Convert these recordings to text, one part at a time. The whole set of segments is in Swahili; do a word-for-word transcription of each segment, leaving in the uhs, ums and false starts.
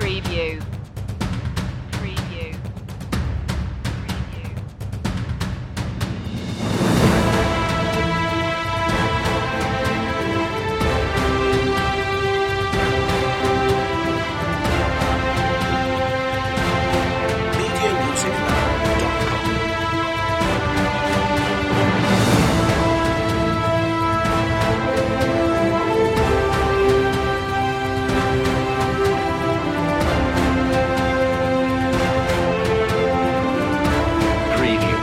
Preview. Preview. Preview. media music now dot com. Preview.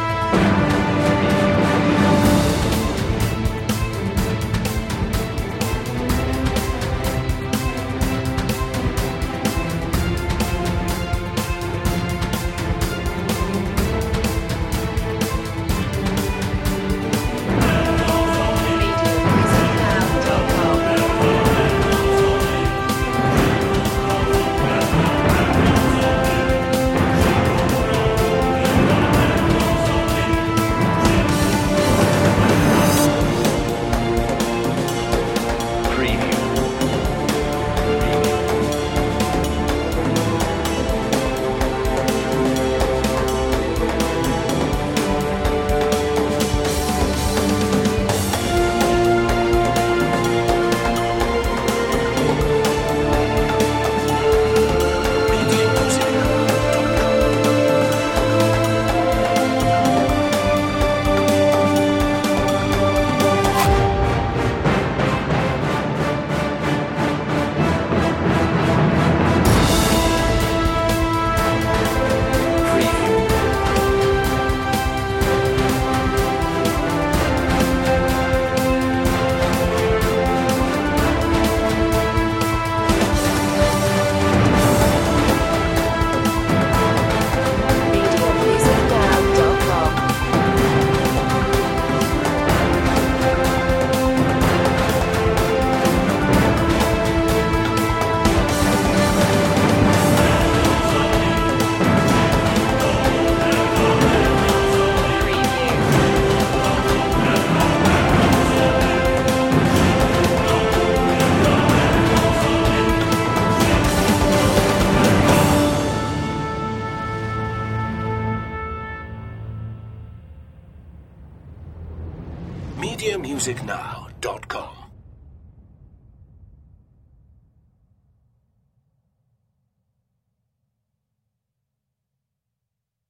media music now dot com. Preview. media music now dot com. Preview. media music now dot com. Preview. media music now dot com.